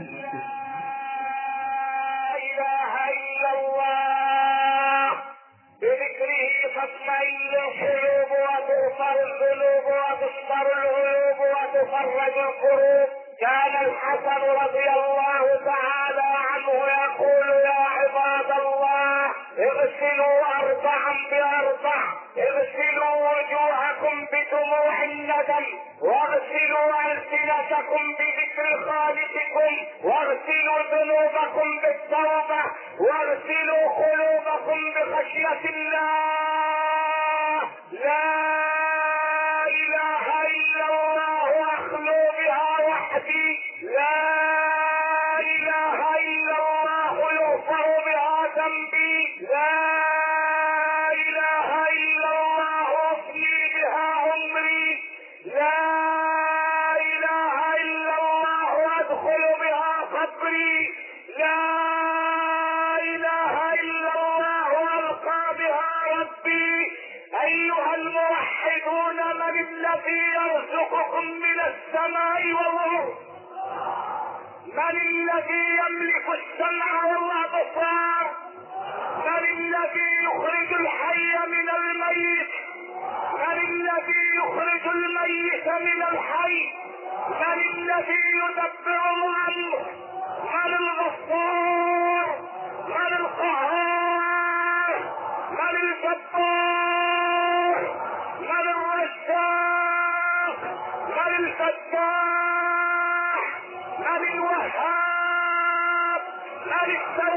اله الا الله بذكره تطمئن القلوب وتغفر الذنوب وتصبر العيوب وتفرج الكروب. كان الحسن رضي الله تعالى عنه يقول يا عباد الله اغسلوا اربعا باربع، اغسلوا وجوهكم بدموع الندم، واغسلوا السنتكم بذكر خالقكم، واغسلوا ذنوبكم بالتوبه، واغسلوا قلوبكم بخشيه الله. لا اله الا الله اخلو بها وحدي، لا اله الا الله يغفر بها ذنبي، لا اله الا الله افني بها عمري، لا اله الا الله ادخل بها قبري، لا اله الا الله القى بها ربي. ايها الموحدون من الذي يرزقكم من السماء والارض؟ من الذي يملك السمع والابصار؟ من الذي يخرج الحي من الميت؟ من الذي يخرج الميت من الحي؟ من الذي يدبر الامر؟ من الغفار؟ من القهار؟ من الجبار؟ من الرزاق؟ من الفتاح؟ من الوهاب؟ من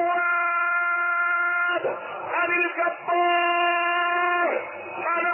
التواب؟ من الجبار؟ من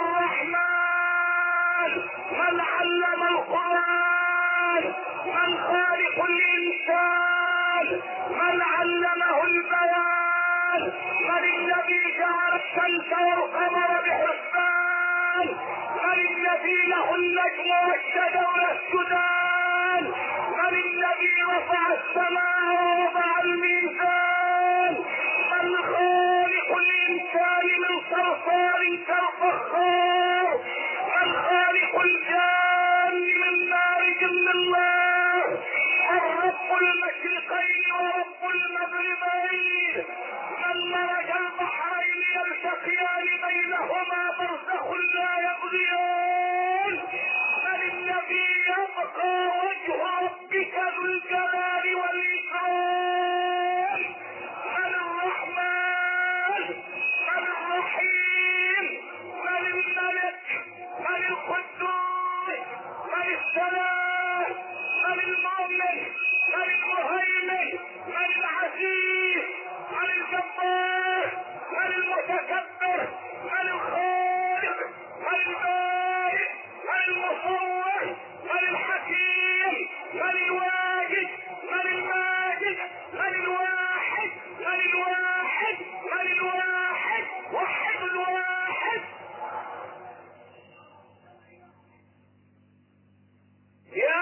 الرحمن؟ من علم القرآن؟ من خالق الإنسان؟ من علمه البيان؟ من الذي جعل الشمس والقمر بحسبان؟ من الذي له النجم والشجر والسدان؟ من الذي رفع السماء ووضع الميزان؟ من خالق الإنسان من صرصار كالفخار؟ من خالق الجان من مارج من نار؟ الرب المشرقين ورب المغربين، من مرج البحرين يلتقيان بينهما برزخ لا يبغيان. من الذي يبقى وجه ربك ذو الجلال والاكرام؟ من الرحمن؟ من الرحيم؟ من الملك؟ من القدوس؟ من السلام؟ من المؤمن؟ من المهيمن؟ من العزيز؟ من الجبار؟ من المتكبر؟ من الخالق؟ من البارئ؟ من المصور؟ من الحكيم؟ من الواجد؟ من الماجد؟ من الواحد؟ من الواحد؟ من الواحد؟ وحد الواحد. يا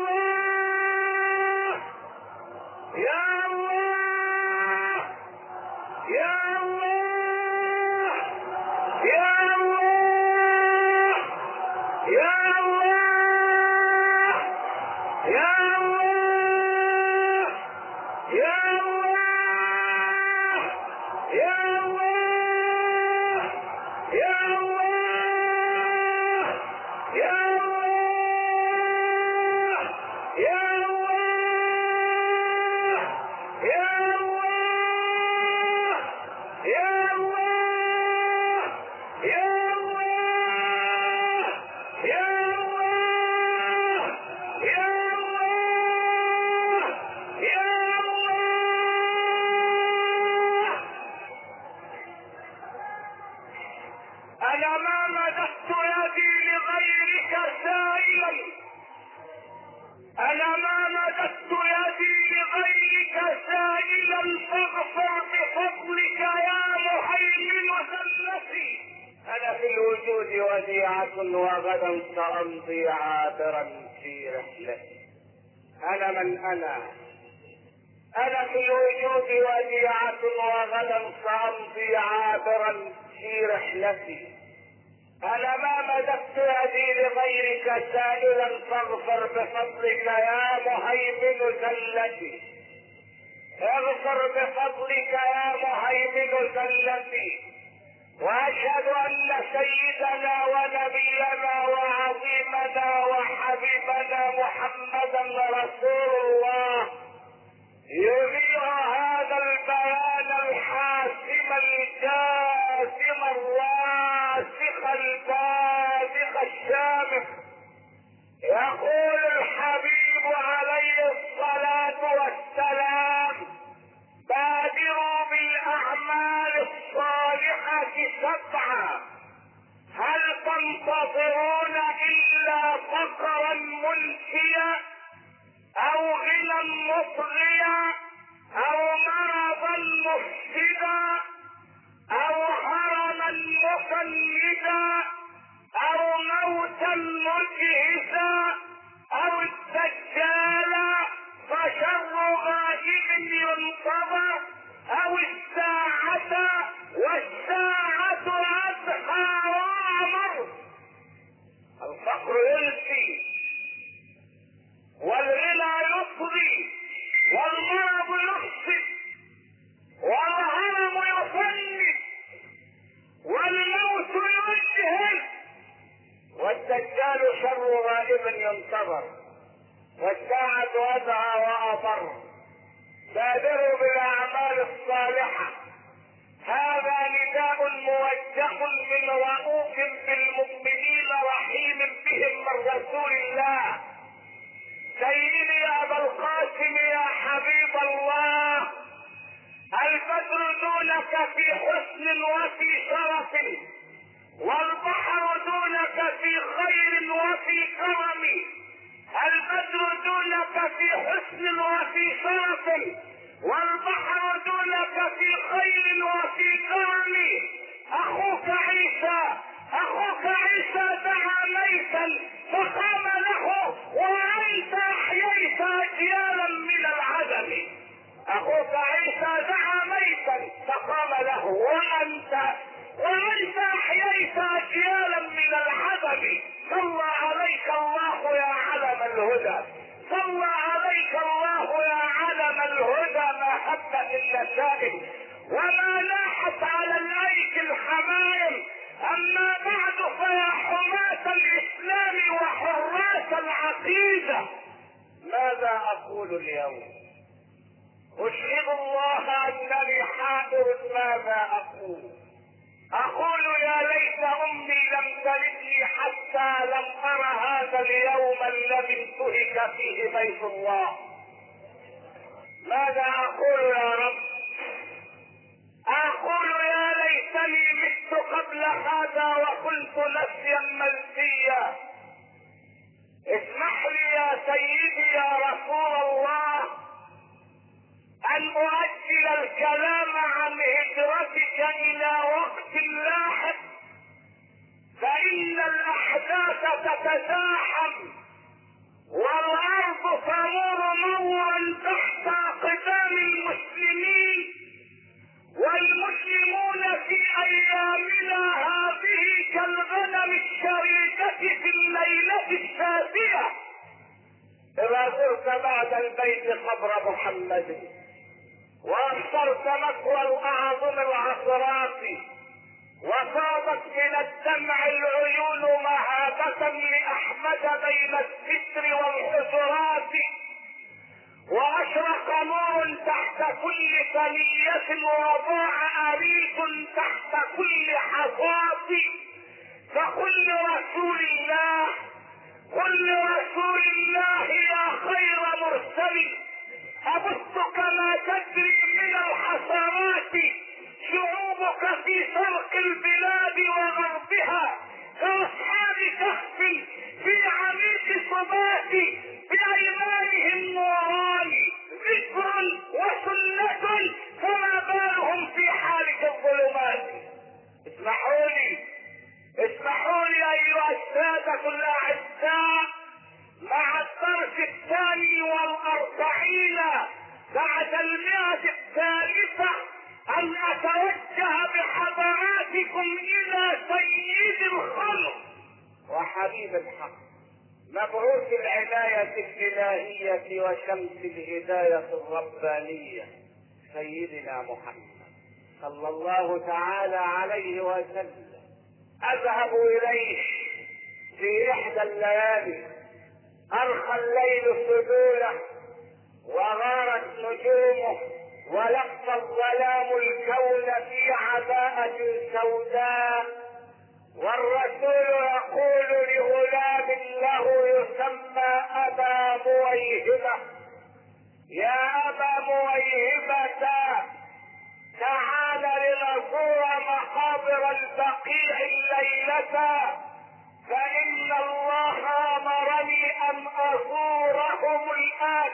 الله يا الله يا الله يا الله يا الله يا الله يا الله يا الله يا الله يا الله يا الله يا الله يا الله يا الله يا الله يا الله يا الله. أنا ما مددت يدي لغيرك سائلا، أنا ما مددت يدي لغيرك سائلا فاغفر بفضلك يا مهيمن ذلتي. أنا في الوجود وديعة وغدا سأمضي عابرا في رحلتي. أنا من أنا في الوجود وديعة وغدا سأمضي عابرا في رحلتي. أنا ما مددت يدي لغيرك سائلا فاغفر بفضلك يا مهيمن ذلتي. النصر بفضلك يا مهيمن زلتي، واشهد ان سيدنا ونبينا وعظيمنا وحبيبنا محمدا رسول الله يذيع هذا البيان الحاسم الجازم الراسخ البازخ الشامخ. يقول الحبيب عليه الصلاة والسلام: بادروا بالاعمال الصالحة 7، هل تنتظرون الا فقرا منسيا او غنى مطغيا او مرضا مفسدا او هرما مفندا او موتا مجهزا او الدجال فشر غائب ينتظر او الساعة والساعة أدهى وأمر. الفقر ينسي والغنى يطغي والمرض يفسد والهرم يفند والموت يجهل والدجال شر غائب ينتظر والساعة أدهى وأمر. بادروا بالاعمال الصالحة، هذا نداء موجه من رؤوف بالمؤمنين رحيم بهم من رسول الله. سيدي ابا القاسم يا حبيب الله، البدر دونك في حسن وفي شرف، والبحر دونك في خير وفي كرم. البدر دونك في حسن وفي شرف، والبحر دونك في خير وفي كرم. اخوك عيسى دعا ميتا فقام له، وانت احييت اجيالا من العدم. اخوك عيسى دعا ميتا فقام له، وانت احييت اجيالا من العدم. صلى عليك الله يا علم الهدى، صلى عليك الله يا علم الهدى. ما هبت النسائم وما لاحت على الايك الحمائم. اما بعد فيا حماة الاسلام وحراس العقيدة، ماذا اقول اليوم؟ اشهد الله انني حاضر. ماذا اقول يا ليت امي لم تلدني حتى لم ارى هذا اليوم الذي انتهك فيه بيت الله. ماذا اقول يا رب؟ اقول يا ليتني مت قبل هذا وكنت نسيا منسيا. اسمح لي يا سيدي يا رسول الله ان اؤجل الكلام عن هجرتك الى وقت لاحق، فان الاحداث تتزاحم والارض تمر مورا تحت اقدام المسلمين، والمسلمون في ايامنا هذه كالغنم الشريدة في الليلة الشاتية. اذا زرت بعد البيت قبر محمد وابصرت مثوى الاعظم العصرات، وصابت من الدمع العيون مهابة لاحمد بين الستر والحجرات، واشرق نور تحت كل ثنية وضاع اريج تحت كل حصاة. فقل لرسول الله يا خير مرسل، أبث كما تجري من الحصرات شعوبك في شرق البلاد وغربها، كأصحاب كهف في عميق صبات، بأيمانهم نوران ذكر وسنة، فما بالهم في حالة الظلمات. اسمحوا لي أيها السادة الأعزاء، مع الدرس 42 بعد 100 ان اتوجه بحضراتكم الى سيد الخلق وحبيب الحق، مبعوث العناية الالهية وشمس الهداية الربانية، سيدنا محمد صلى الله تعالى عليه وسلم اذهب اليه في احدى الليالي، ارخى الليل سدوله وغارت نجومه ولف الظلام الكون في عباءة سوداء، والرسول يقول لغلام له يسمى ابا مويهبة: يا ابا مويهبة تعال لنزور مقابر البقيع الليلة، فإن الله أمرني أن أزورهم الآن.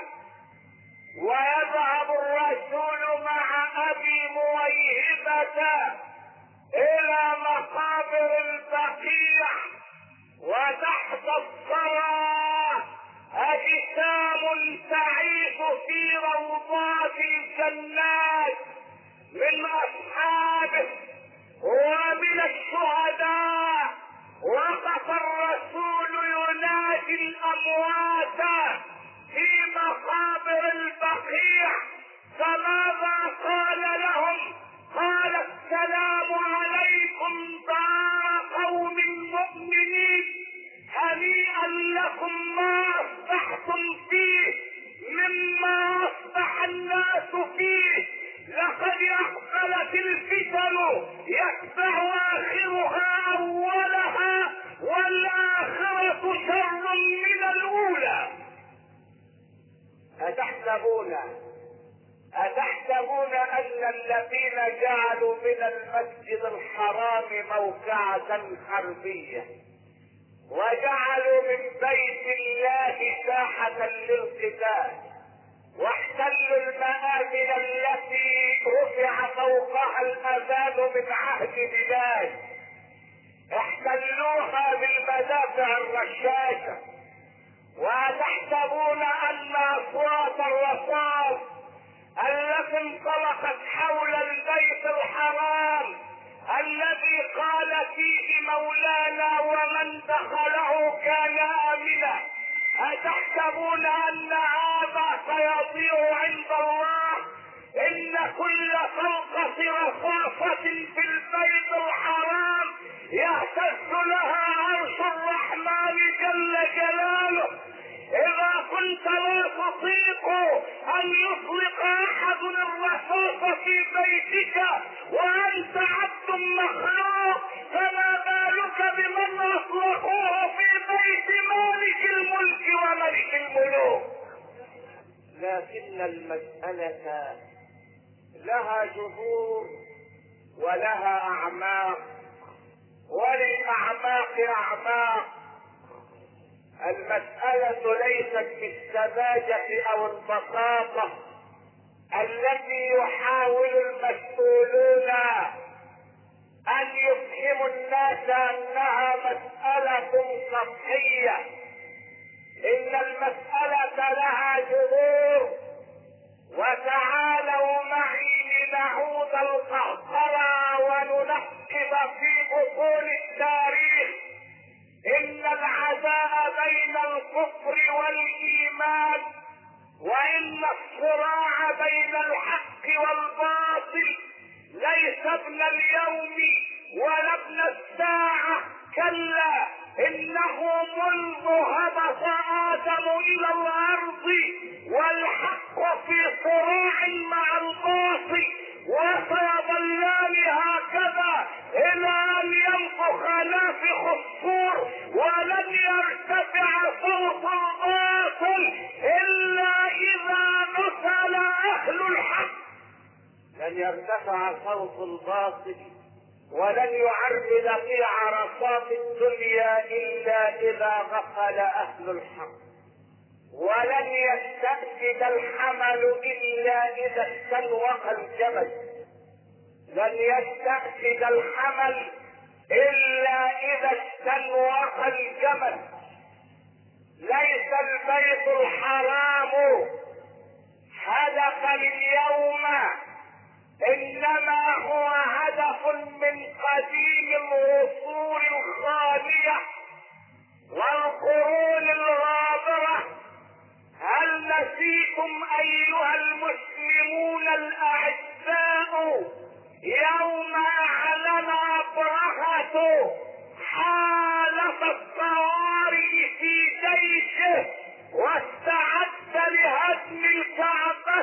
ويذهب الرسول مع أبي مويهبة إلى مقابر البقيع، وتحت الثرى أجسام تعيش في روضات الجنات من أصحابه ومن الشهداء. وقف الرسول ينادي الأموات في مقابر البقيع، فماذا قال لهم؟ قال: السلام عليكم دار قوم مؤمنين، هنيئا لكم ما أصبحتم فيه مما أصبح الناس فيه، لقد أقبلت الفتن يتبع آخرها أولها، والآخرة شر من الأولى. أتحسبون أن الذين جعلوا من المسجد الحرام موقعة حربية وجعلوا من بيت الله ساحة للقتال واحتلوا المآمن التي رفع فوقها الأذان من عهد بلاد، احتلوها بالمدافع الرشاشة، وتحسبون أن أصوات الرصاص التي انطلقت حول البيت الحرام الذي قال فيه مولانا: ومن دخله كان آمنا، أتحسبون أن هذا سيضيع عند الله؟ إن كل طلقة رصاصة في البيت الحرام يهتز لها عرش الرحمن جل جلاله. إذا كنت لا تطيق أن يطلق أحد الرصاص في بيتك وأنت عبد مخلوق، فما بالك بمن أطلقوه في بيت مالك الملك وملك الملوك؟ لكن المسألة لها جذور ولها أعماق، وللأعماق أعماق. المسألة ليست بالسذاجة أو البساطة التي يحاول المسؤولون أن يفهموا الناس أنها مسألة سطحية. إن المسألة لها جذور. وتعالوا معي لنعود القهقرى وننقب في بطون التاريخ. إن العداء بين الكفر والإيمان، وإن الصراع بين الحق والباطل ليس ابن اليوم ولا ابن الساعة، كلا إنه منذ هبط آدم إلى الأرض والحق في صراع مع الباطل، وسيظلان هكذا إلى أن ينفخ نافخ الصور، ولن يرتفع صوت الباطل إلا إذا نزل أهل الحق. لن يرتفع صوت الباطل ولن يعرض في عرصات الدنيا إلا إذا غفل أهل الحق، ولن يستأسد الحمل إلا إذا استنوق الجبل، لن يستأسد الحمل إلا إذا استنوق الجمل. ليس البيت الحرام هدفا اليوم، إنما هو هدف من قديم العصور الخالية والقرون الغابرة. هل نسيتم أيها المسلمون الأعزاء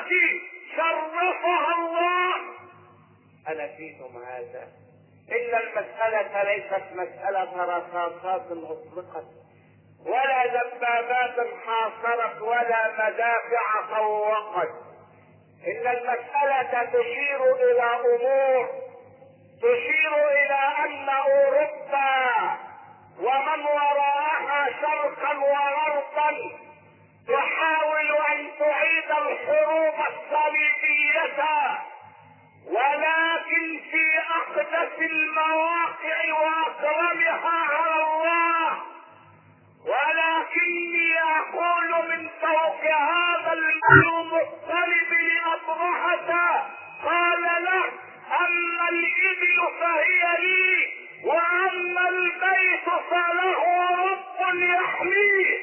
التي شرفها الله. أنسيتم هذا؟ إن المسألة ليست مسألة رصاصات أطلقت، ولا دبابات حاصرت، ولا مدافع طوقت. إن المسألة تشير إلى أمور، تشير إلى أن أوروبا ومن وراءها شرقا وغربا تحاول أن تعيد الحروب الصليبية، ولكن في أقدس المواقع وأكرمها على الله. ولكني أقول من فوق هذا المطلب لأبرهة قال له: أما الإبل فهي لي، وأما البيت فله رب يحميه.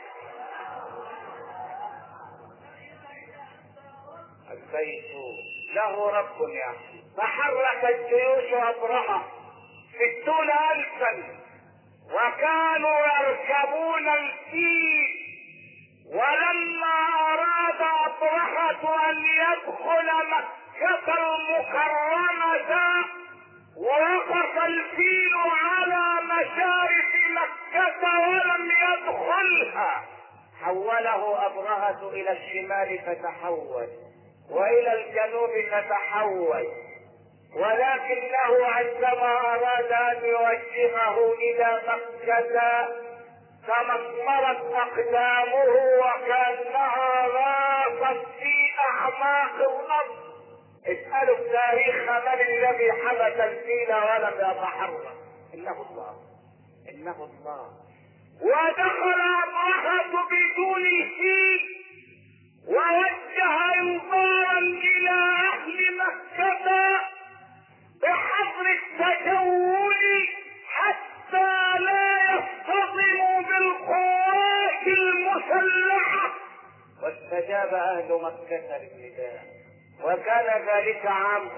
البيت له رب يحميه. فحركت جيوش أبرهة 60,000، وكانوا يركبون الفيل. ولما أراد أبرهة أن يدخل مكة المكرمة وقف الفيل على مشارف مكة ولم يدخلها. حوله أبرهة إلى الشمال فتحول، وإلى الجنوب فتحول، ولكنه عندما أراد أن يوجهه إلى مكة تمطرت أقدامه وكأنها غاصت في أعماق الأرض. اسألوا التاريخ من الذي حبس الفيل ولم يتحرك؟ إنه الله، إنه الله. ودخل أبرهة بدون الفيل ووجه انظارا إلى أهل مكة بحظر التجول حتى لا يصطدموا بالقوات المسلحة. واستجاب أهل مكة للنداء، وكان ذلك عام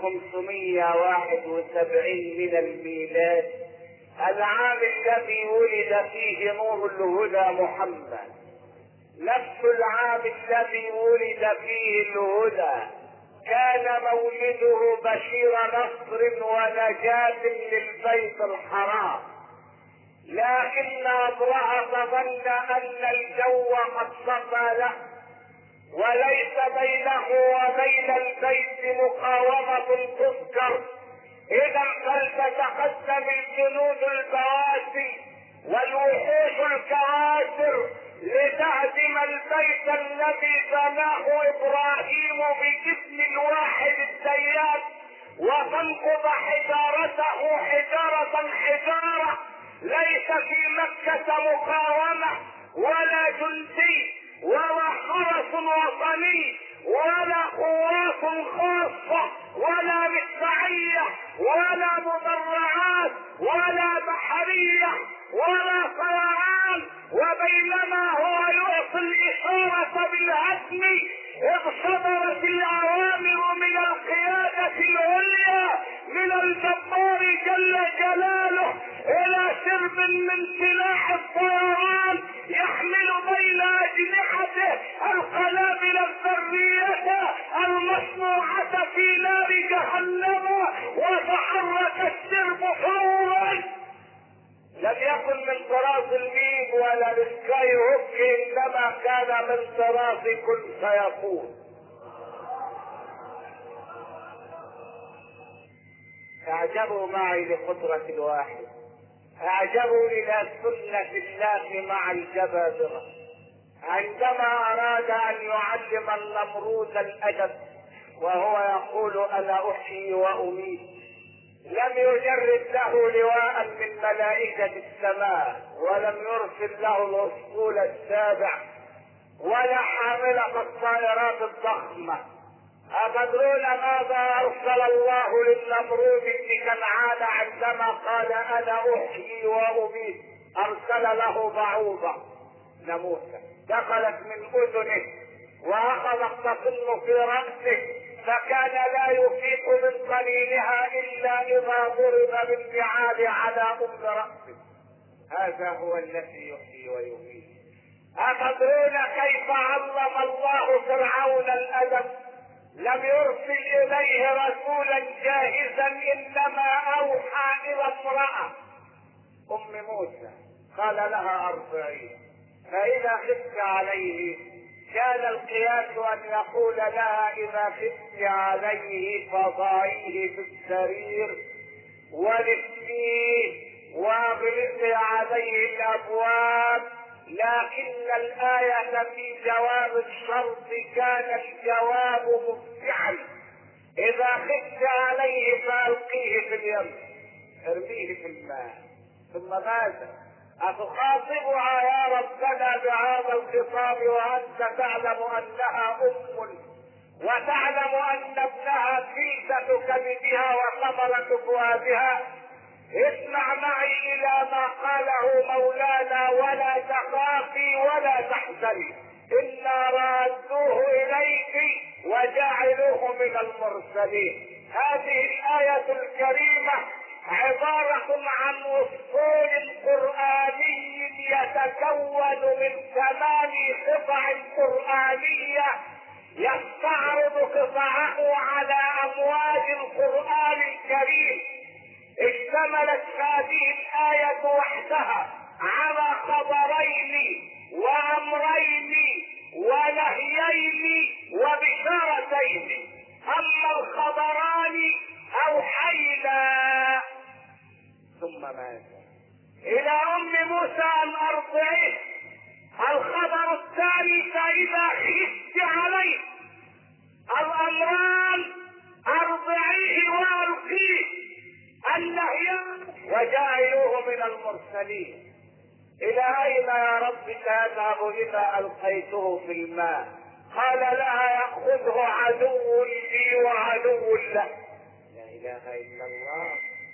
571 من الميلاد، العام الذي ولد فيه نور الهدى محمد، نفس العام الذي ولد فيه الهدى كان مولده بشير نصر ونجاة للبيت الحرام. لكن أبرهة ظن أن الجو قد صفى له، وليس بينه وبين البيت مقاومة تذكر. إذا فلتتقدم الجنود البواسي والوحوش الكواسر لتهدم البيت الذي بناه إبراهيم بجسم الواحد السياد، وتنقض حجارته حجارة حجارة. ليس في مكة مقاومة ولا جندي ولا حرس وطني ولا قوات خاصة ولا مدفعية ولا مدرعات ولا بحرية ولا طيران. وبينما هو يعطي الإشارة بالهدم إذ صدرت الأوامر من القيادة العليا من الجبار جل جلاله إلى سرب من سلاح الطيران يحمل بين أجنحته القنابل الذرية المصنوعة في نار جهنم، وتحرك السرب فورا. لم يكن من طراز الميج ولا السكاي هوك، انما كان من طراز كن فيكون. اعجبوا معي لقدرة الواحد، اعجبوا الى سنة الله مع الجبابرة. عندما اراد ان يعلم النمرود الادب وهو يقول انا احيي واميت، لم يجرد له لواء من ملائكة السماء، ولم يرسل له الاسطول السابع، ولا حاملة الطائرات الضخمة. أتدرون ماذا أرسل الله للنمرود بن كنعان عندما قال أنا أحيي وأميت؟ أرسل له بعوضة ناموسة دخلت من أذنه وأخذت تطل في رأسه، فكان لا يفيق من قليلها إلا إذا ضرب بالنعال على أم رأسه. هذا هو الذي يحيي ويميت. أتدرون كيف علم الله فرعون الأدب؟ لم يرسل اليه رسولا جاهزا، انما اوحى الى امرأة ام موسى قال لها ارضعيه، فاذا خفت عليه كان القياس ان يقول لها اذا خفت عليه فضعيه في السرير ولفيه واغلقي عليه الابواب، لكن الآية في جواب الشرط كان الجواب مفتعل، إذا خفت عليه فألقيه في اليم، ارميه في الماء. ثم ماذا؟ أتخاطبها يا ربنا بهذا الخطاب وأنت تعلم أنها أم وتعلم أن ابنها كيسة كبدها وثمرة فؤادها؟ اسمع معي الى ما قاله مولانا: ولا تخافي ولا تحزني انا رادوه اليك وجعلوه من المرسلين. هذه الآية الكريمة عبارة عن أسطول قرآني يتكون من 8 قطع قرآنية يستعرض قطعه على أمواج القرآن الكريم. اشتملت هذه الآية وحدها على خبرين وأمرين ونهيين وبشارتين. أما الخبران أوحينا ثم ماذا؟ إلى أم موسى أن أرضعيه. الخبر الثاني: فإذا خفت عليه. الأمران: أرضعيه وألقيه. النهيان: وجعلوه من المرسلين. إلى أين يا رب سيذهب إذا ألقيته في الماء؟ قال لها: يأخذه عدو لي وعدو له. لا إله إلا الله.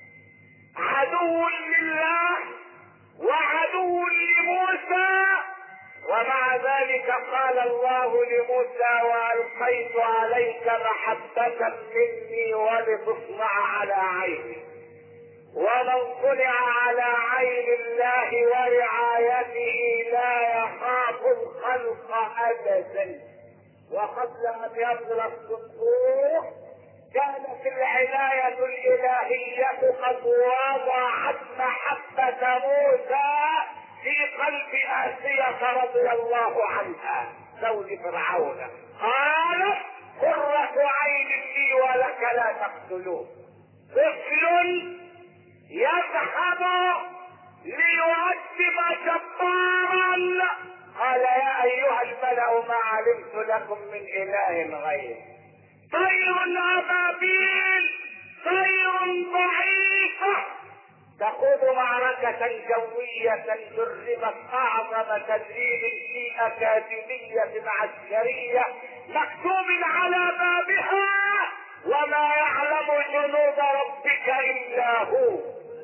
عدو لله وعدو لموسى، ومع ذلك قال الله لموسى: وألقيت عليك محبة مني ولتصنع على عيني. ومن صنع على عين الله ورعايته لا يخاف الخلق أبدا. وقبل أن يبلغ الصدور كانت العناية الإلهية قد وضعت محبة موسى في قلب آسية رضي الله عنها زوج فرعون. قالت: قرة عين لي ولك لا تقتلوه. طفل يذهب ليؤدب جبارا. قال: يا أيها الملأ ما علمت لكم من إله غيري. طير أبابيل، طير ضعيفة تخوض معركة جوية دربت أعظم تدريب في أكاديمية عسكرية مكتوب على بابها: وما يعلم جنود ربك إلا هو.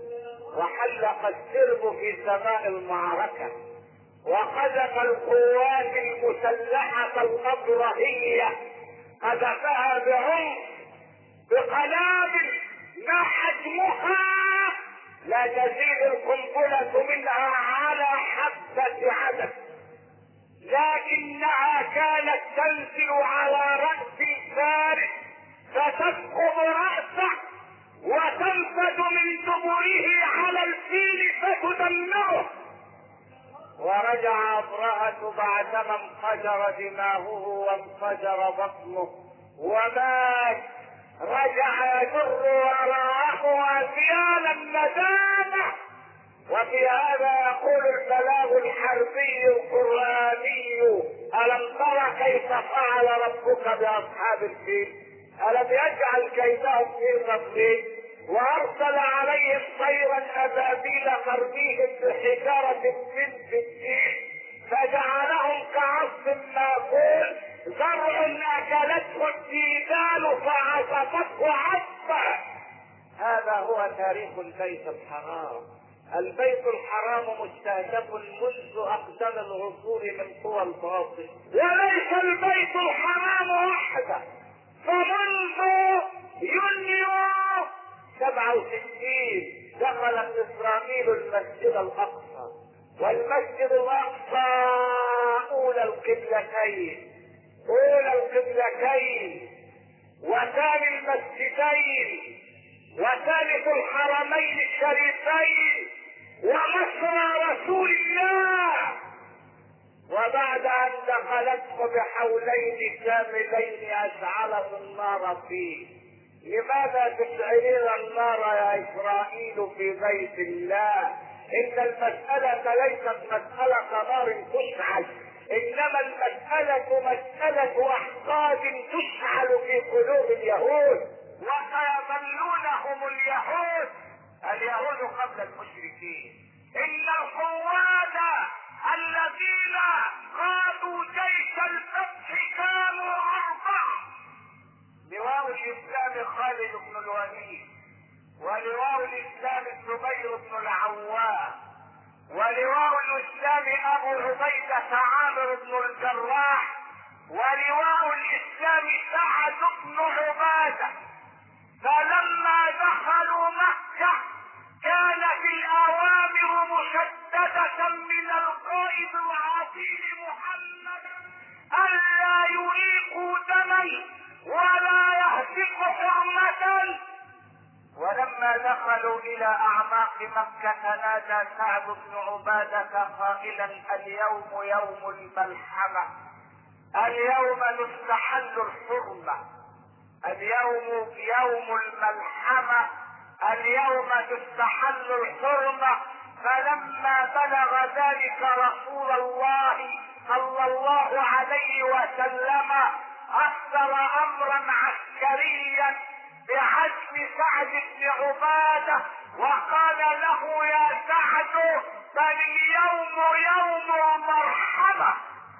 وحلق السرب في سماء المعركة وقذف القوات المسلحة الأبرهية، قذفها بعنف بقنابل ما حجمها لا تزيد القنبلة منها على حبة عدد، لكنها كانت تنزل على رأس الفارس فتسقط رأسه وتنفذ من دبره على الفيل فتدمره. ورجع أبرهة بعدما انفجر دماغه وانفجر بطنه ومات. رجع يجر وراءه أثيال الندامة. وفي هذا يقول البلاغ الحربي القرآني: ألم تر كيف فعل ربك بأصحاب الفيل؟ ألم يجعل كيدهم في تضليل؟ وأرسل عليهم طيرا أبابيل ترميهم بحجارة من سجيل فجعلهم كعصف مأكول، زرع أكلته الديدان فعصفته عصفا. هذا هو تاريخ البيت الحرام. البيت الحرام مستهدف منذ أقدم العصور من قوى الباطل، وليس البيت الحرام وحده. فمنذ يونيو 67 دخلت إسرائيل المسجد الأقصى، والمسجد الأقصى أولى القبلتين وثاني المسجدين وثالث الحرمين الشريفين ومصر رسول الله، وبعد ان دخلته بحولين كاملين اشعلت النار فيه. لماذا تشعلين النار يا اسرائيل في بيت الله؟ ان المسألة ليست مسألة نار تشعل، انما المسألة مسألة احقاد تشعل في قلوب اليهود، وسيظلونهم اليهود قبل المشركين. ان القواد الذين قادوا جيش الفتح كانوا 4: لواء الاسلام خالد بن الوليد، ولواء الاسلام الزبير بن العوام، ولواء الاسلام ابو عبيدة عامر بن الجراح، ولواء الاسلام سعد بن عبادة. فلما دخلوا مكة كانت الاوامر مشددة من القائد العظيم محمد الا يريقوا دما ولا يهتك حرمة. ولما دخلوا الى اعماق مكة نادى سعد بن عبادة قائلا: اليوم يوم الملحمة، اليوم نستحل الحرمة، اليوم يوم الملحمة، اليوم تستحل الحرمة. فلما بلغ ذلك رسول الله صلى الله عليه وسلم اصدر امرا عسكريا بعزم سعد بن عبادة وقال له: يا سعد، بل اليوم يوم المرحمة،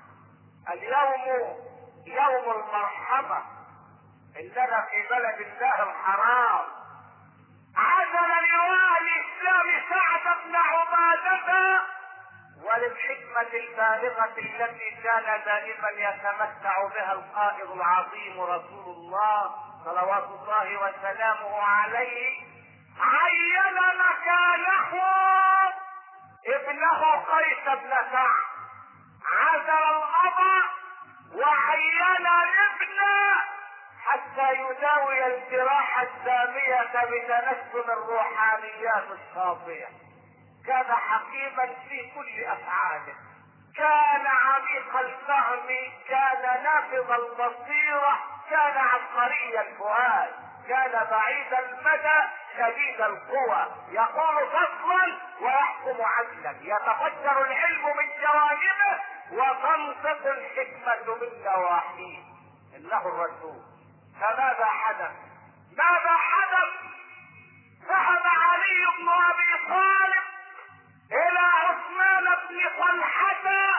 اليوم يوم المرحمة، اننا في بلد الله الحرام. عزل لواء الاسلام سعد بن عبادة، وللحكمة البالغة التي كان دائما يتمتع بها القائد العظيم رسول الله صلوات الله وسلامه عليه، عين مكانه ابنه قيس بن سعد، عزل الأب وعين الابن حتى يداوي الجراح السامية بتنسم الروحانيات الصافية. كان حكيما في كل افعاله، كان عميق الفهم، كان نافذ البصيرة، كان عبقري الفؤاد، كان بعيد المدى شديد القوى، يقول فصلا ويحكم عدلا، يتفجر العلم من جوانبه وتنطق الحكمة من نواحيه. انه الرسول. فماذا حدث؟ ماذا حدث؟ ذهب علي بن ابي طالب الى عثمان بن طلحة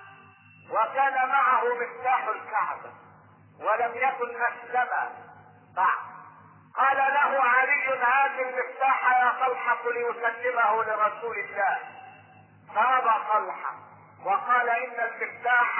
وكان معه مفتاح الكعبة ولم يكن اسلم بعد. قال له علي: هذا المفتاح يا طلحة ليسلمه لرسول الله. فابى طلحة وقال: ان المفتاح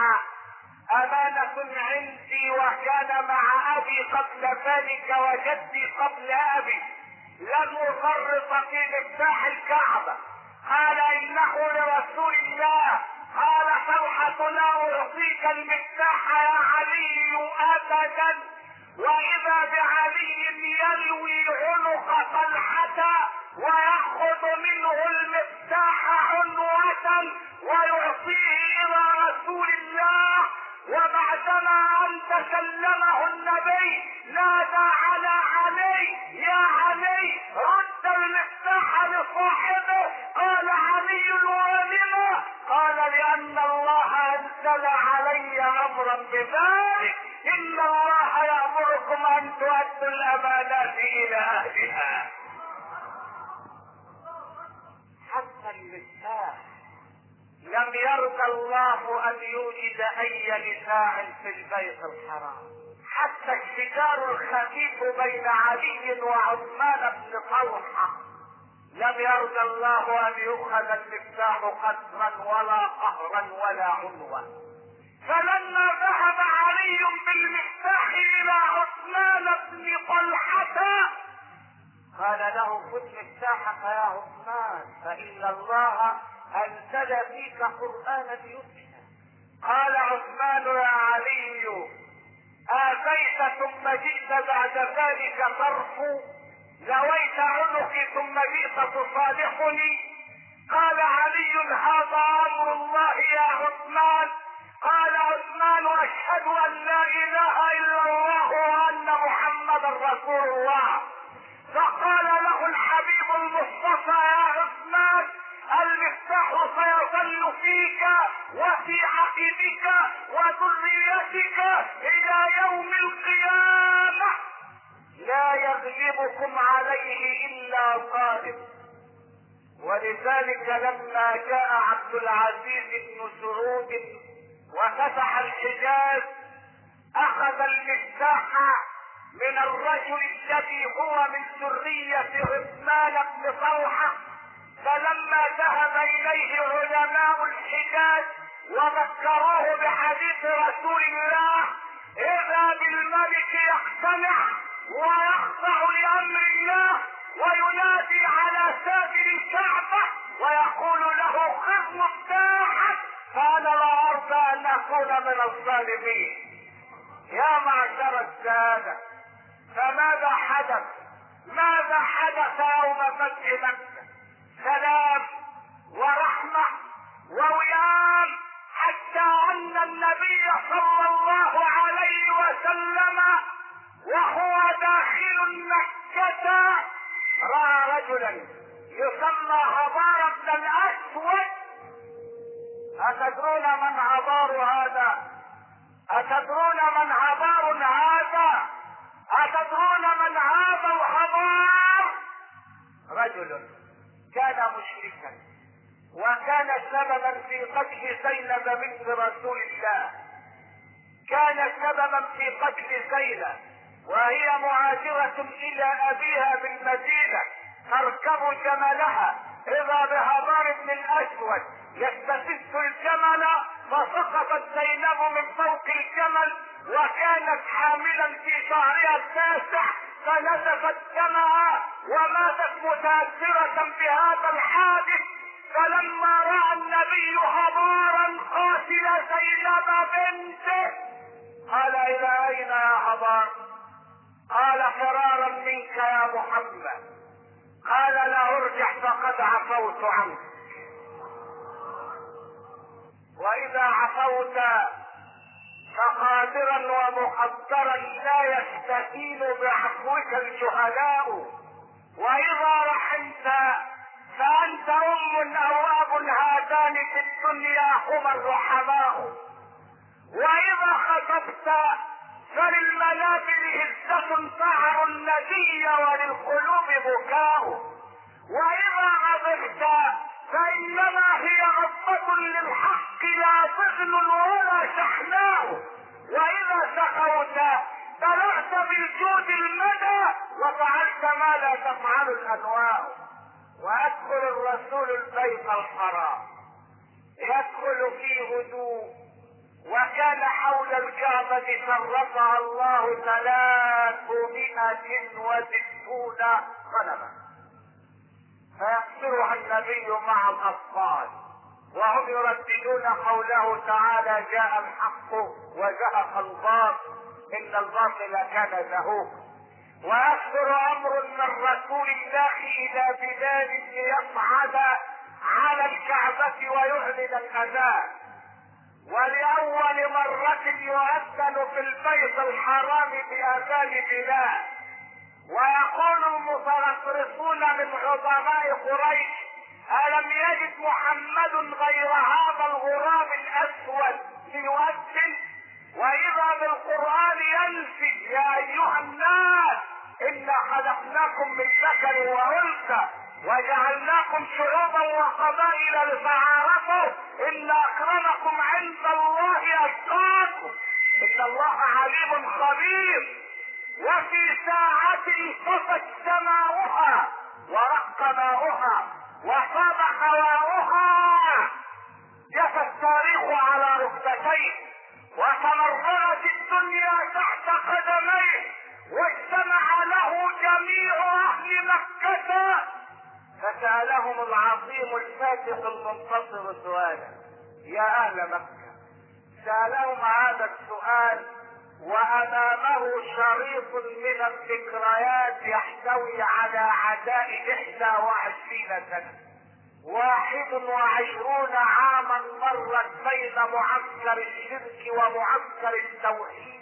امانة عندي وكان مع ابي قبل ذلك وجدي قبل ابي، لن افرط في مفتاح الكعبة. قال: انه لرسول الله. قال طلحة: لا اعطيك المفتاح يا علي ابدا. واذا بعلي يلوي عنق طلحة ويأخذ منه المفتاح عنوة ويعطيه الى رسول الله. وبعدما ان تكلمه النبي نادى على علي: يا علي، رد المفتاح لصاحبه. قال علي: ولم؟ قال: لان الله انزل علي امرا بذلك، ان الله يأمركم ان تؤدوا الامانات الى اهلها. حتى المفتاح لم يرضى الله ان يوجد اي نزاع في البيت الحرام. حتى الشجار الخفيف بين علي وعثمان بن طلحة لم يرضى الله ان يؤخذ المفتاح قسرا ولا قهرا ولا عنوة. فلما ذهب علي بالمفتاح الى عثمان بن طلحة قال له: خذ مفتاحك يا عثمان، فان الله انزل فيك قرآنا يتلى. قال عثمان: يا علي، آتيت ثم جئت بعد ذلك ترفو، لويت عنقي ثم جئت تصالحني. قال علي هذا امر الله يا عثمان. قال عثمان اشهد ان لا اله الا الله وان محمدا رسول الله. فقال له الحبيب المصطفى يا عثمان المفتاح سيظل فيك وفي عقبك وذريتك الى يوم القيامة، لا يغلبكم عليه الا طالب. ولذلك لما جاء عبد العزيز بن سعود وفتح الحجاز اخذ المفتاح من الرجل الذي هو من ذرية عثمان بن طلحة. فلما ذهب اليه علماء الحجاز وذكروه بحديث رسول الله اذا بالملك يقتنع ويخضع لامر الله وينادي على سافر الكعبة ويقول له خذ مفتاحك، فانا لا ارضى ان اكون من الظالمين. يا معشر السادة، فماذا حدث؟ ماذا حدث يوم فتح مكة؟ سلام ورحمة ووئام، حتى ان النبي صلى الله عليه وسلم وهو داخل مكة رأى رجلا يسمى عبار بن الأسود. أتدرون من عبار هذا؟ أتدرون من عبار هذا؟ أتدرون من هذا العبار؟ رجل كان مشركا وكان سببا في قتل زينب بنت رسول الله. كان سببا في قتل زينب وهي مهاجرة الى ابيها بالمدينة تركب جملها، اذا بعبار بن الاسود يستفز الجمل فسقطت زينب من فوق الجمل وكانت حاملا في شهرها التاسع فنزفت دمها وماتت متاثرة بهذا الحادث. فلما راى النبي عبارا قاتل زينب بنته قال الى اين يا عبار؟ قال فرارا منك يا محمد. قال لا ارجع فقد عفوت عنك، واذا عفوت فقادرا ومقدرا لا يستهين بعفوك الجهلاء، واذا رحمت فانت ام او اب هاتان في الدنيا هما الرحماء، واذا خطبت فللمنابر هزة سعر النبي وللقلوب بكاء، واذا غضبت فانما هي غضبة للحق لا ضغن ولا شحناء، واذا سخوت بلغت بالجود المدى وفعلت ما لا تفعل الانواء. ويدخل الرسول البيت الحرام يدخل في هدوء، وكان حول الكعبة شرفها الله 360 صنما، فيقصرها النبي مع الاطفال وهم يرددون قوله تعالى جاء الحق وزهق الباطل ان الباطل كان زهوقا. ويصدر امر من رسول الله الى بلال ليصعد على الكعبة ويعلن الاذان، ولأول مرة يؤذن في البيت الحرام بأذان بلال. ويقول المترصرصون من عظماء قريش ألم يجد محمد غير هذا الغراب الأسود ليؤذن؟ وإذا بالقرآن ينفي يا أيها الناس إنا خلقناكم من ذكر وأنثى وجعلناكم شعوبا وقبائل لتعارفوا ان اكرمكم عند الله اتقاكم ان الله عليم خبير. وفي ساعة انطفت سماؤها ورق ماؤها وصاب هواؤها جفى التاريخ على ركبتيه وتمرغت الدنيا تحت قدميه واجتمع له جميع اهل مكة فسألهم العظيم الفاتح المنتصر سؤالا. يا اهل مكة، سألهم هذا السؤال وامامه شريط من الذكريات يحتوي على عداء 21 سنة. 21 عاما مرت بين معسكر الشرك ومعسكر التوحيد،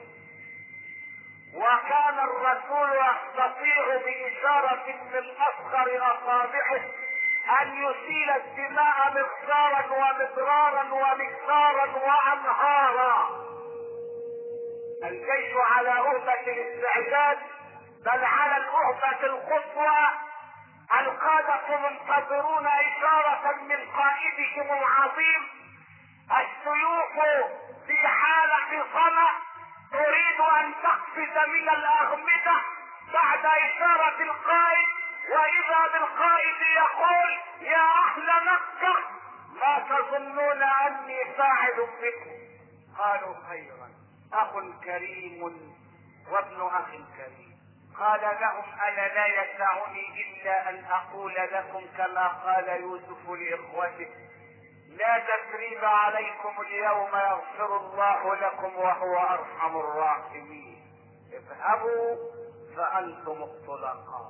وكان الرسول يستطيع بإشارة من أصغر أصابعه أن يسيل الدماء مقدارا ومضرارا ومكثارا وأنهارا. الجيش على أهبة الاستعداد، بل على الأهبة القصوى. القادة منتظرون إشارة من قائدهم العظيم. السيوف في حالة صمت تريد أن تقفز من الأغمدة بعد إشارة القائد، وإذا بالقائد يقول: يا أهل مكة، ما تظنون أني فاعل بكم؟ قالوا: خيرا، أخ كريم وابن أخ كريم. قال لهم: أنا لا يسعني إلا أن أقول لكم كما قال يوسف لإخوته: لا تثريب عليكم اليوم، يغفر الله لكم وهو أرحم الراحمين. اذهبوا فأنتم الطلقاء.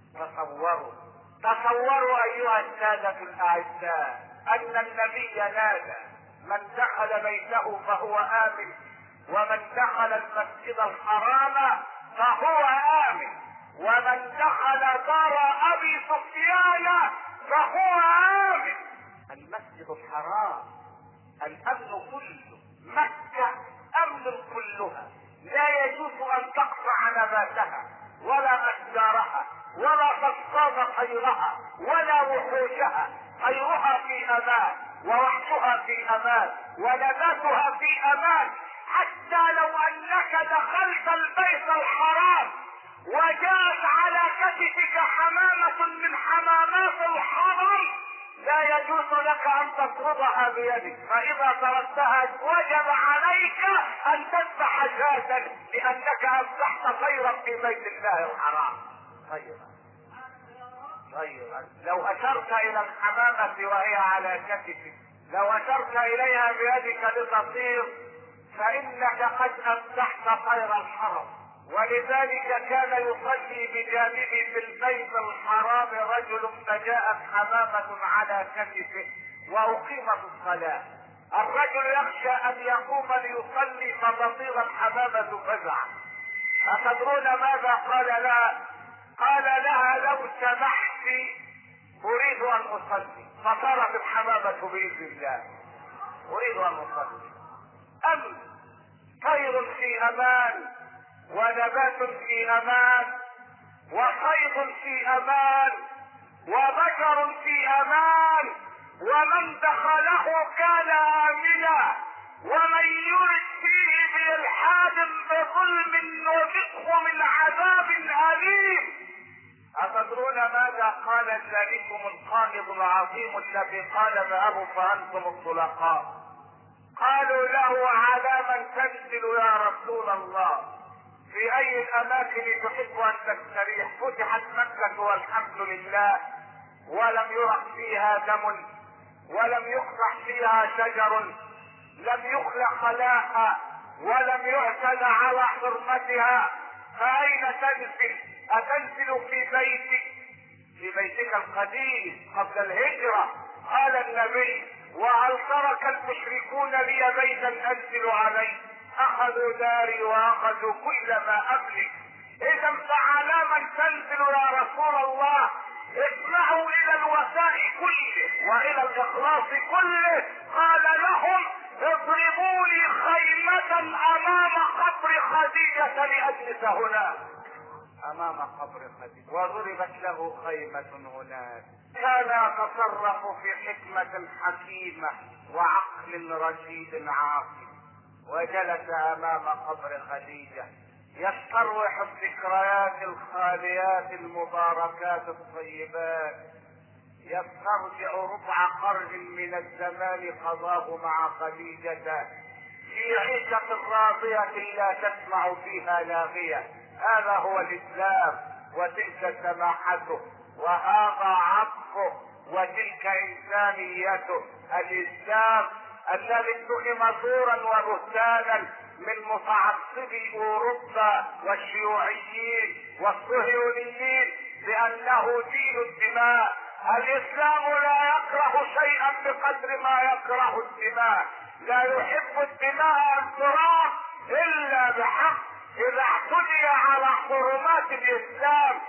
تصوروا أيها السادة الأعزاء أن النبي نادى: من دخل بيته فهو آمن، ومن دخل المسجد الحرام فهو آمن، ومن دخل دار أبي سفيان فهو آمن. المسجد الحرام الأمن كله، مكة أمن كلها، لا يجوز أن تقطع نباتها ولا أشجارها ولا تصطاد خيرها ولا وحوشها. خيرها في أمان، ووحشها في أمان، ونباتها في أمان. حتى لو أنك دخلت البيت الحرام وجاءت على كتفك حمامة من حمامات الحرم، لا يجوز لك أن تطردها بيدك، فإذا طردتها وجب عليك أن تذبح شاة، لأنك أذبحت خيرا في بيت الله الحرام. خيرا لو أشرت إلى الحمامة وهي على كتفك، لو أشرت إليها بيدك لتطير، فإنك قد أذبحت خير الحرم. ولذلك كان يصلي بجانبه في البيت الحرام رجل، فجاءت حمامة على كتفه وأقيمت الصلاة. الرجل يخشى أن يقوم ليصلي فتطير الحمامة فزعا. أتدرون ماذا قال لها؟ قال لها: لو سمحت أريد أن أصلي. فطارت الحمامة بإذن الله. أريد أن أصلي. أمن، طير في أمان، ونبات في أمان، وصيد في أمان، وبشر في أمان، ومن دخله كان آمنا، ومن يرد فيه بإلحاد بظلم نذقه من عذاب أليم. أتدرون ماذا قال ذلكم القائد العظيم الذي قال: اذهبوا فأنتم الطلقاء؟ قالوا له: على من تنزل يا رسول الله؟ في أي الأماكن تحب أن تستريح؟ فتحت مكة والحمد لله، ولم يرق فيها دم، ولم يقطع فيها شجر، لم يخلق لها، ولم يعتد على حرمتها. فأين تنزل؟ أتنزل في بيتك، في بيتك القديم قبل الهجرة؟ قال النبي: وهل ترك المشركون لي بيتا أنزل عليه؟ أخذوا داري وأخذوا كل ما أملك. إذا فعلى من تنزل يا رسول الله؟ اسمعوا إلى الوفاء كله وإلى الإخلاص كله. قال لهم: اضربوا لي خيمة أمام قبر خديجة لأجلس هناك. أمام قبر خديجة، وضربت له خيمة هناك. كان يتصرف في حكمة حكيمة وعقل رشيد عاقل، وجلس أمام قبر خديجة يستروح الذكريات الخاليات المباركات الطيبات، يسترجع ربع قرن من الزمان قضاه مع خديجة في عيشة راضية لا تسمع فيها لاغية. هذا هو الإسلام، وتلك سماحته، وهذا عطفه، وتلك إنسانيته. الإسلام الذي اتهم زورا وبهتانا من متعصبي اوروبا والشيوعيين والصهيونيين بانه دين الدماء. الاسلام لا يكره شيئا بقدر ما يكره الدماء، لا يحب الدماء ان تراق الا بحق اذا اعتدي على حرمات الاسلام.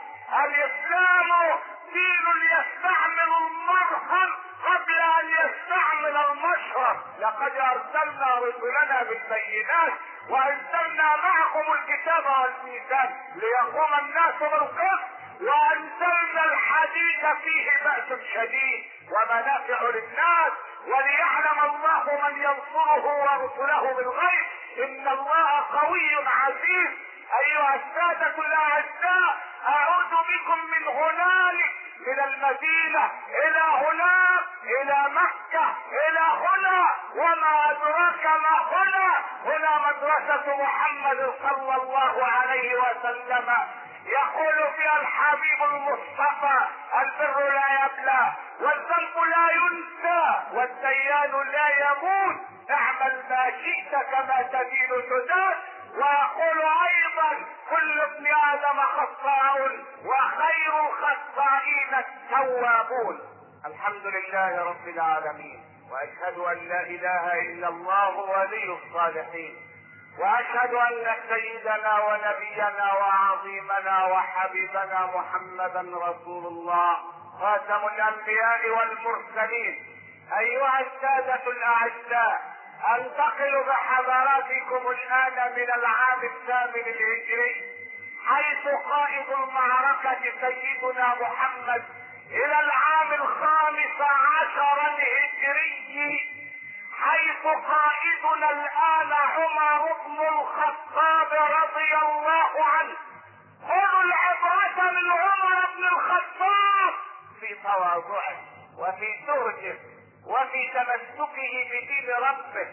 الاسلام دين يستعمل المرهم قبل ان يستعمل المشرب. لقد ارسلنا رسلنا بالبينات وانزلنا معكم الكتاب والميزان ليقوم الناس بالقسط، وانزلنا الحديد فيه بأس شديد ومنافع للناس وليعلم الله من ينصره ورسله بالغيب ان الله قوي عزيز. ايها السادة الاعزاء، اعود بكم من هنالك من المدينة الى هناك الى مكة الى هنا، وما ادراك ما هنا. هنا مدرسة محمد صلى الله عليه وسلم، يقول فيها الحبيب المصطفى: البر لا يبلى والذنب لا ينسى والديان لا يموت، اعمل ما شئت كما تدين تدان. ويقول ايضا: كل ابن ادم خطاء وخير الخطائين التوابون. الحمد لله رب العالمين، واشهد ان لا اله الا الله ولي الصالحين، واشهد ان سيدنا ونبينا وعظيمنا وحبيبنا محمدا رسول الله خاتم الانبياء والمرسلين. ايها السادة الاعزاء، انتقل بحضراتكم الان من العام الثامن الهجري حيث قائد المعركة سيدنا محمد الى العام الخامس عشر الهجري حيث قائدنا الان عمر بن الخطاب رضي الله عنه. خذوا العبرة من عمر بن الخطاب في تواضعه وفي سهده وفي تمسكه بدين ربه.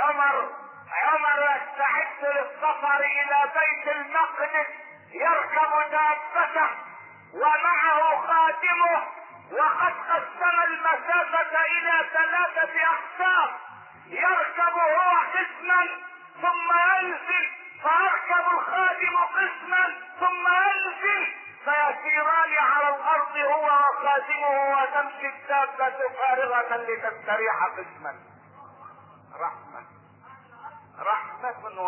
عمر يستعد للسفر الى بيت المقدس، يركب دابته ومعه خادمه، وقد قسم المسافة الى 3 اقسام. يركب هو قسما ثم ينزل، فيركب الخادم قسما ثم ينزل، فيسيران على الارض هو وخادمه وتمشي الدابة فارغة لتستريح قسما. رحمة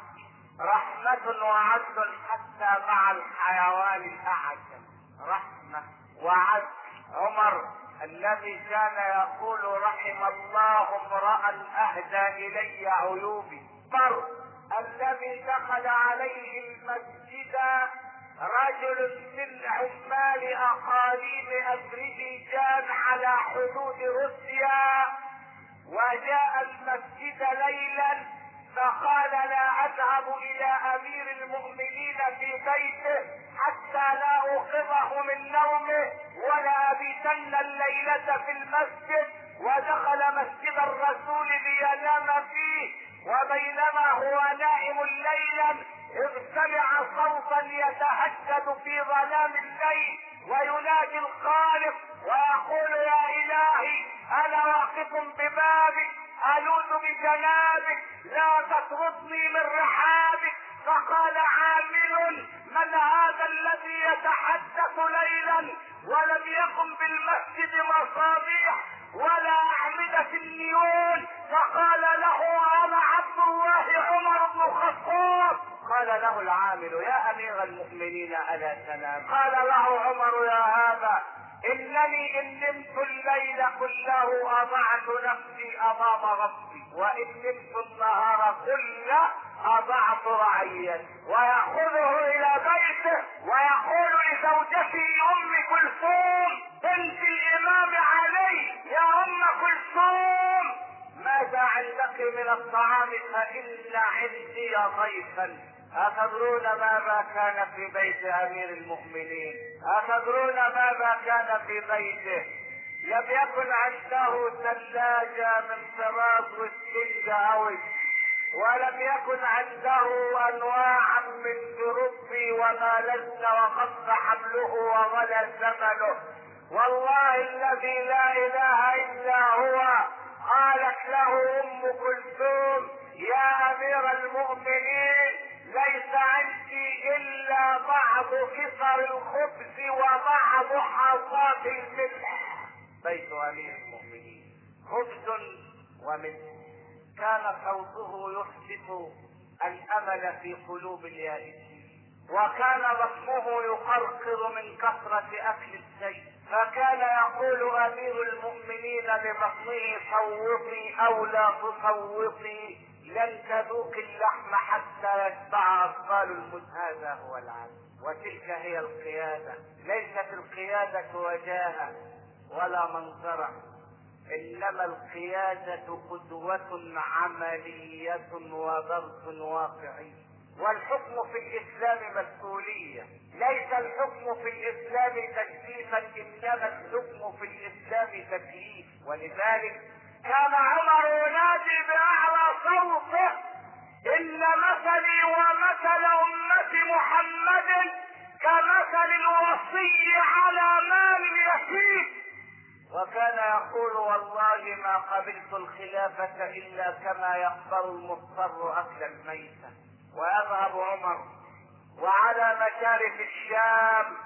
وعدل حتى مع الحيوان الاعجم. رحمة وعدل. عمر الذي كان يقول: رحم الله امرأ اهدى الي عيوبي. عمر الذي دخل عليه المسجد رجل من عمال اقاليم اذربيجان على حدود روسيا، وجاء المسجد ليلا فقال: لا اذهب الى امير المؤمنين في بيته حتى لا اوقظه من نومه ولا ابيتن الليلة في المسجد. ودخل مسجد الرسول لينام فيه، وبينما هو نائم ليلا اذ سمع صوتا يتهجد في ظلام الليل وينادي الخالق ويقول: يا الهي انا واقف ببابك الوذ بجنابك لا تطردني من رحابك. فقال عامل: من هذا الذي يتحدث ليلا ولم يكن بالمسجد مصابيح ولا اعمدة النيون؟ فقال له: انا عبد الله عمر بن الخطاب. قال له العامل: يا امير المؤمنين الا تنام؟ قال له عمر: يا هذا انني ان نمت الليل كله اضعت نفسي امام ربي، وان نمت النهار كله اضعت رعيتي. ويأخذه الى بيته ويقول لزوجته ام كلثوم بنت الامام علي: يا ام كلثوم، ماذا عندك من الطعام؟ فان عندي ضيفا. أتدرون ماذا كان في بيت أمير المؤمنين؟ أتدرون ماذا كان في بيته؟ لم يكن عنده ثلاجة من طراز وستنجاوي، ولم يكن عنده أنواعا من شرب وما لذ وقص حمله وغلى ثمنه. والله الذي لا إله إلا هو قالت له أم كلثوم: يا امير المؤمنين ليس عندي الا بعض كسر الخبز وبعض حصاد الملح. بيت امير المؤمنين خبز وملح. كان صوته يحدث الامل في قلوب اليائسين، وكان بطنه يقرقر من كثرة اكل الشيء، فكان يقول امير المؤمنين لبطنه صوتي او لا تصوتي، لن تذوق اللحم حتى يشبع اطفال الموت. هذا هو العدل، وتلك هي القيادة. ليست القيادة وجاهة ولا منظرة، انما القيادة قدوة عملية ودرس واقعي. والحكم في الاسلام مسؤولية، ليس الحكم في الاسلام تكليفا، انما الحكم في الاسلام تكليف. ولذلك كان عمر ينادي باعلى صوته: ان مثلي ومثل امة محمد كمثل الوصي على مال اليتيم. وكان يقول: والله ما قبلت الخلافة الا كما يقبل المضطر اكل الميتة. ويذهب عمر وعلى مشارف الشام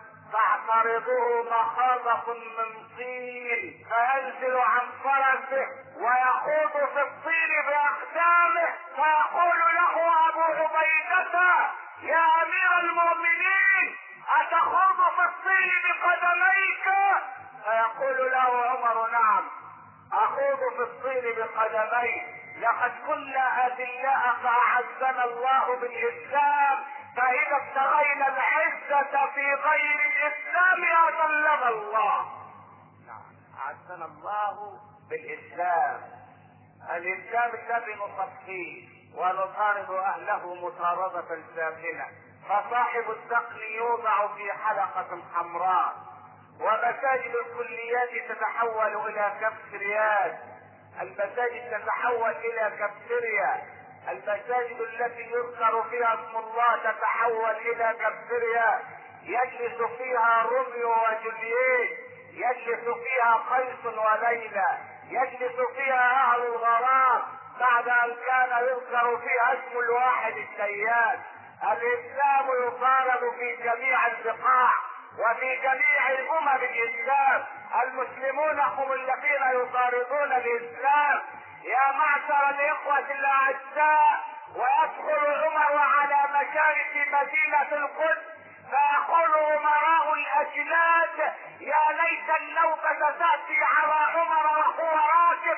تعترضه مخاضة من طين، فينزل عن فرسه ويخوض في الطين باقدامه، فيقول له ابو عبيدة: يا امير المؤمنين اتخوض في الطين بقدميك؟ فيقول له عمر: نعم اخوض في الطين بقدمي، لقد كنا اذلاء فاعزنا الله بالاسلام، فاذا ابتغينا العزة في غير الاسلام اذلنا الله. نعم اعزنا الله بالاسلام، الاسلام الذي نصفيه ونطارد اهله مطاردة ساخنة. فصاحب الدقن يوضع في حلقة حمراء، ومساجد الكليات تتحول الى كبسريات، المساجد تتحول الى كبسريا، المساجد التي يذكر فيها اسم الله تتحول الى كبسريا، يجلس فيها روميو وجولييت، يجلس فيها قيس وليلى، يجلس فيها اهل الغرام، بعد ان كان يذكر فيها اسم الواحد الديان. الاسلام يطارد في جميع البقاع وفي جميع الامم الاسلام، المسلمون هم الذين يطاردون الاسلام. يا معشر الاخوة الاعزاء، ويدخل عمر على مشارف مدينة القدس فيقول امراء الاجناد: يا ليت النوبة تأتي على عمر وهو راكب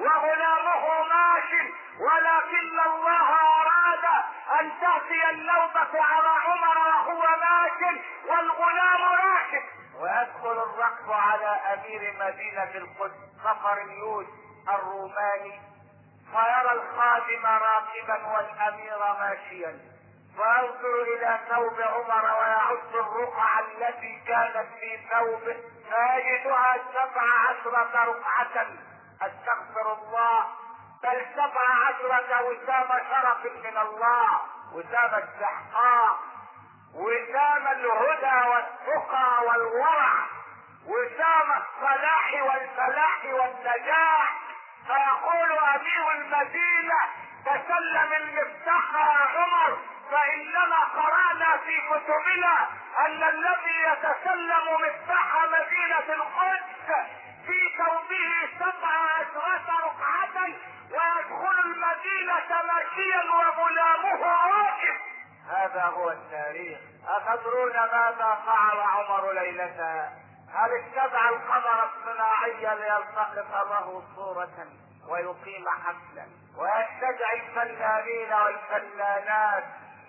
وغلامه ماش، ولكن الله اراد ان تأتي النوبة على عمر وهو ماش والغلام راكب. ويدخل الركب على امير مدينة القدس صقريوس الروماني، فيرى الخادم راكبا والامير ماشيا، فينظر الى ثوب عمر ويعد الرقعة التي كانت في ثوبه فيجدها 17 رقعة، استغفر الله، بل 17 وسام شرف من الله، وسام الاستحقاق، وسام الهدى والتقى والورع، وسام الصلاح والفلاح والنجاح. فيقول امير المدينة: تسلم المفتاح يا عمر، فاننا قرأنا في كتبنا ان الذي يتسلم مفتاح مدينة القدس في ثوبه 17 رقعة ويدخل المدينة ماشيا وغلامه راكب. هذا هو التاريخ. أتدرون ماذا فعل عمر ليلتها؟ هل اتبع القمر الصناعي ليلتقط له صورة ويقيم حفلا ويستدعي الفنانين والفنانات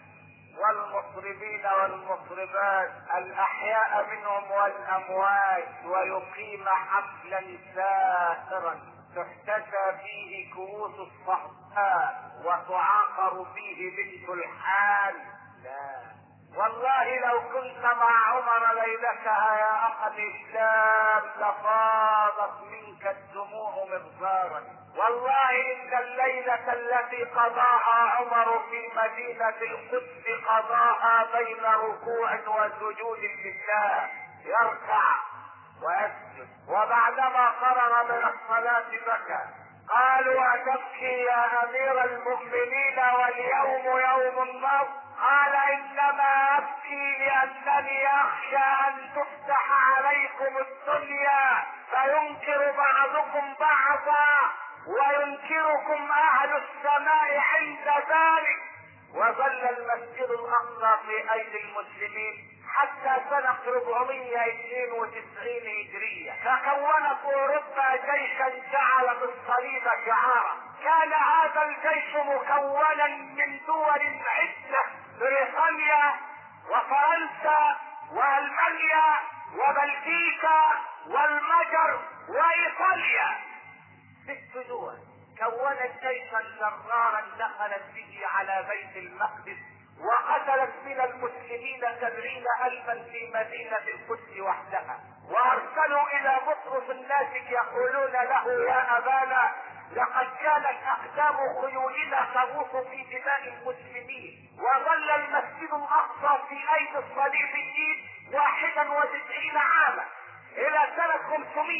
والمطربين والمطربات الاحياء منهم والاموات ويقيم حفلا ساخرا تحتسى فيه كؤوس الصحفاء وتعاقر فيه بنت الحال؟ لا والله، لو كنت مع عمر ليلتها يا اخ الاسلام لفاضت منك الدموع مغزارا. والله ان الليلة التي قضاها عمر في مدينة القدس قضاها بين ركوع وسجود لله، يركع ويسجد، وبعدما فرغ من الصلاة بكى. قالوا أتبكي يا أمير المؤمنين واليوم يوم النصر؟ قال إنما أبكي لأنني أخشى أن تفتح عليكم الدنيا فينكر بعضكم بعضا وينكركم أهل السماء عند ذلك. وظل المسجد الأقصى في أيدي المسلمين حتى سنة 492 هجرية، فكونت أوروبا جيشا جعل بالصليب شعارا. كان هذا الجيش مكونا من دول عدة: بريطانيا وفرنسا وألمانيا وبلجيكا والمجر وإيطاليا. 6 دول كونت جيشا جرارا دخلت به على بيت المقدس وقتلت من المسلمين 70,000 في مدينة القدس وحدها. وارسلوا الى بطرس الناسك يقولون له: يا ابانا، لقد كانت اقدام خيولنا تغوص في دماء المسلمين. وظل المسجد الاقصى في ايدي الصليبيين 91 عاما الى سنة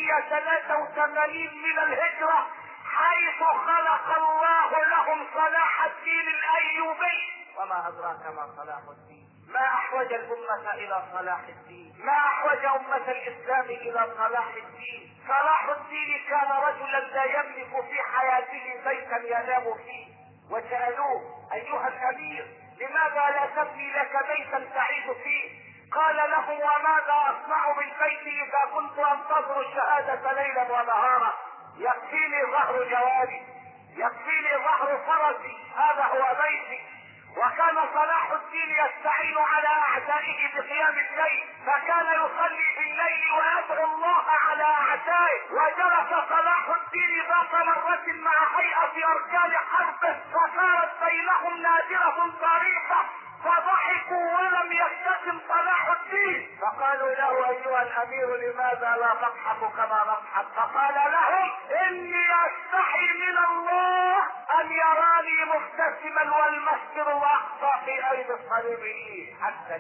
583 من الهجرة، حيث خلق الله لهم صلاح الدين الايوبي. وما ادراك ما صلاح الدين؟ ما احوج الامة الى صلاح الدين؟ ما احوج امة الاسلام الى صلاح الدين؟ صلاح الدين كان رجلا لا يملك في حياته بيتا ينام فيه، وسألوه: ايها الامير، لماذا لا تبني لك بيتا تعيش فيه؟ قال لهم: وماذا اصنع بالبيت اذا كنت انتظر الشهادة ليلا ونهارا؟ يكفيني ظهر جواري، يكفيني ظهر فرسي، هذا هو بيتي. وكان صلاح الدين يستعين على اعدائه بقيام الليل، فكان يصلي في الليل ويدعو الله على اعدائه. وجلس صلاح الدين ذات مرة مع هيئة اركان حربه فصارت بينهم نادرة طريقة، فضحكوا ولم يبتسم صلاح الدين. فقالوا له: ايها الامير، لماذا لا تضحك كما نضحك؟ فقال لهم: اني استحي من الله ان يراني مبتسما والمسجد الاقصى في ايدي الصليبيين.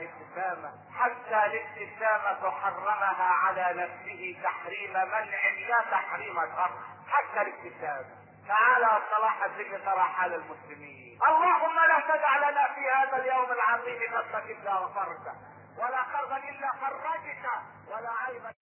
حتى الابتسامة حرمها على نفسه تحريم منع لا تحريم شرع، حتى الابتسامة. تعالى صلاح الدين ترى حال المسلمين. اللهم لا تدع لنا في هذا اليوم العظيم نفسك الا وفرجا، ولا قربا الا فرجت، ولا عيبا